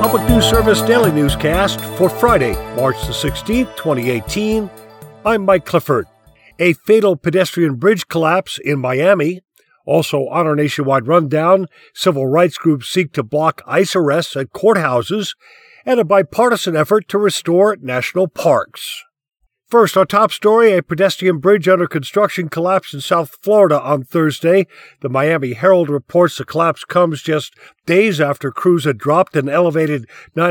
Public News Service Daily Newscast for Friday, March the 16th, 2018. I'm Mike Clifford. A fatal pedestrian bridge collapse in Miami. Also on our nationwide rundown, civil rights groups seek to block ICE arrests at courthouses, and a bipartisan effort to restore national parks. First, our top story, a pedestrian bridge under construction collapsed in South Florida on Thursday. The Miami Herald reports the collapse comes just days after crews had dropped an elevated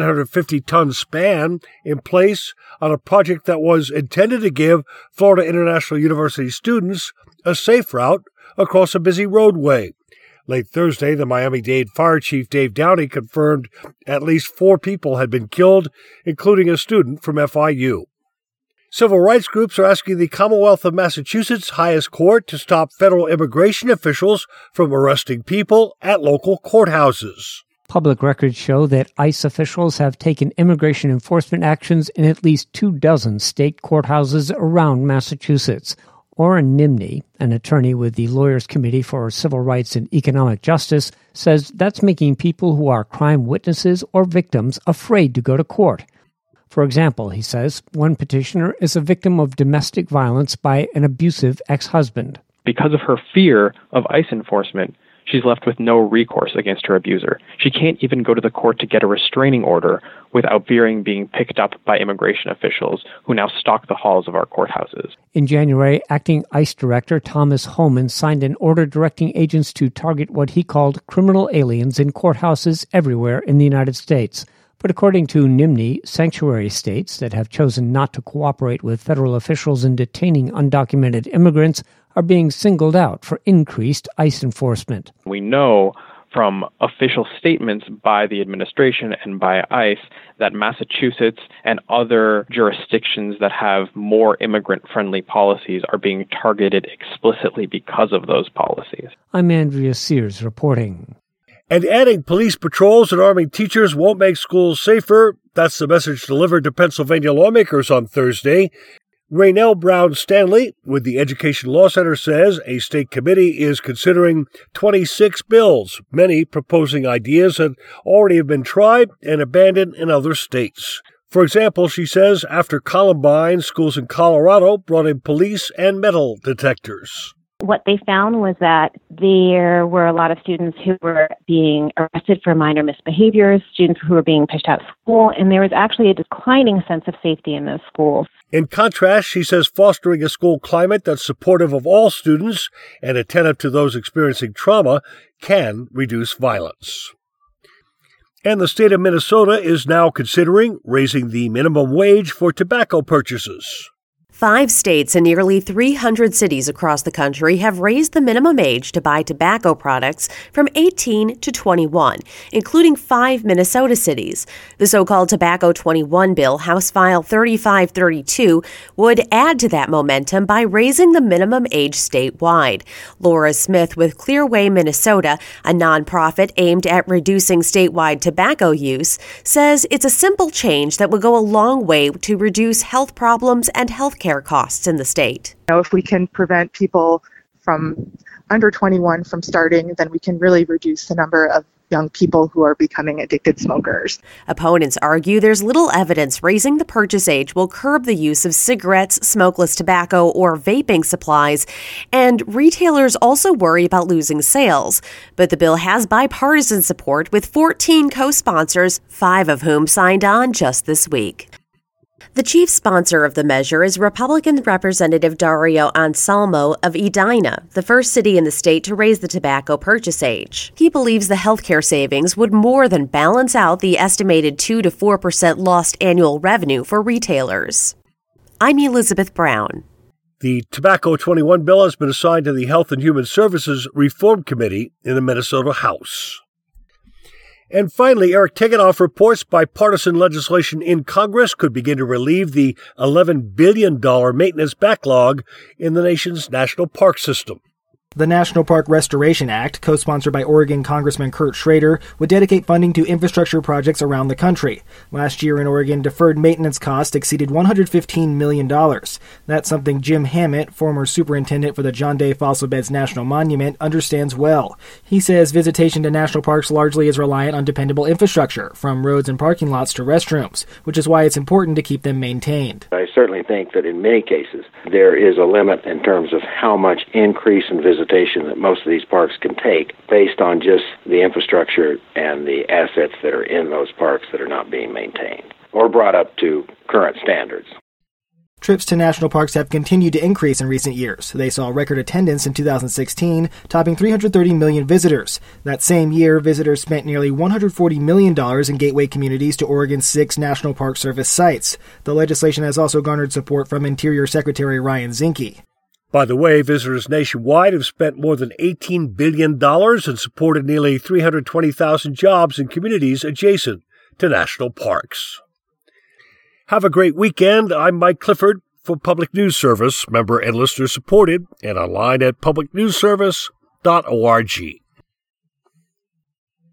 950-ton span in place on a project that was intended to give Florida International University students a safe route across a busy roadway. Late Thursday, the Miami-Dade Fire Chief Dave Downey confirmed at least 4 people had been killed, including a student from FIU. Civil rights groups are asking the Commonwealth of Massachusetts highest court to stop federal immigration officials from arresting people at local courthouses. Public records show that ICE officials have taken immigration enforcement actions in at least 24 state courthouses around Massachusetts. Orrin Nimney, an attorney with the Lawyers Committee for Civil Rights and Economic Justice, says that's making people who are crime witnesses or victims afraid to go to court. For example, he says, one petitioner is a victim of domestic violence by an abusive ex-husband. Because of her fear of ICE enforcement, she's left with no recourse against her abuser. She can't even go to the court to get a restraining order without fearing being picked up by immigration officials who now stalk the halls of our courthouses. In January, acting ICE Director Thomas Homan signed an order directing agents to target what he called criminal aliens in courthouses everywhere in the United States. But according to Nimney, sanctuary states that have chosen not to cooperate with federal officials in detaining undocumented immigrants are being singled out for increased ICE enforcement. We know from official statements by the administration and by ICE that Massachusetts and other jurisdictions that have more immigrant-friendly policies are being targeted explicitly because of those policies. I'm Andrea Sears reporting. And adding police patrols and arming teachers won't make schools safer. That's the message delivered to Pennsylvania lawmakers on Thursday. Raynell Brown Stanley with the Education Law Center says a state committee is considering 26 bills, many proposing ideas that already have been tried and abandoned in other states. For example, she says after Columbine, schools in Colorado brought in police and metal detectors. What they found was that there were a lot of students who were being arrested for minor misbehaviors, students who were being pushed out of school, and there was actually a declining sense of safety in those schools. In contrast, she says fostering a school climate that's supportive of all students and attentive to those experiencing trauma can reduce violence. And the state of Minnesota is now considering raising the minimum wage for tobacco purchases. 5 states and nearly 300 cities across the country have raised the minimum age to buy tobacco products from 18 to 21, including 5 Minnesota cities. The so-called Tobacco 21 bill, House File 3532, would add to that momentum by raising the minimum age statewide. Laura Smith with Clearway, Minnesota, a nonprofit aimed at reducing statewide tobacco use, says it's a simple change that will go a long way to reduce health problems and healthcare costs in the state. If we can prevent people from under 21 from starting, then we can really reduce the number of young people who are becoming addicted smokers. Opponents argue there's little evidence raising the purchase age will curb the use of cigarettes, smokeless tobacco, or vaping supplies, and retailers also worry about losing sales. But the bill has bipartisan support with 14 co-sponsors, 5 of whom signed on just this week. The chief sponsor of the measure is Republican Representative Dario Anselmo of Edina, the first city in the state to raise the tobacco purchase age. He believes the healthcare savings would more than balance out the estimated 2 to 4% lost annual revenue for retailers. I'm Elizabeth Brown. The Tobacco 21 bill has been assigned to the Health and Human Services Reform Committee in the Minnesota House. And finally, Eric Tegethoff reports bipartisan legislation in Congress could begin to relieve the $11 billion maintenance backlog in the nation's national park system. The National Park Restoration Act, co-sponsored by Oregon Congressman Kurt Schrader, would dedicate funding to infrastructure projects around the country. Last year in Oregon, deferred maintenance costs exceeded $115 million. That's something Jim Hammett, former superintendent for the John Day Fossil Beds National Monument, understands well. He says visitation to national parks largely is reliant on dependable infrastructure, from roads and parking lots to restrooms, which is why it's important to keep them maintained. I certainly think that in many cases there is a limit in terms of how much increase in visitation that most of these parks can take based on just the infrastructure and the assets that are in those parks that are not being maintained or brought up to current standards. Trips to national parks have continued to increase in recent years. They saw record attendance in 2016, topping 330 million visitors. That same year, visitors spent nearly $140 million in gateway communities to Oregon's 6 National Park Service sites. The legislation has also garnered support from Interior Secretary Ryan Zinke. By the way, visitors nationwide have spent more than $18 billion and supported nearly 320,000 jobs in communities adjacent to national parks. Have a great weekend. I'm Mike Clifford for Public News Service, member and listener supported, and online at publicnewsservice.org.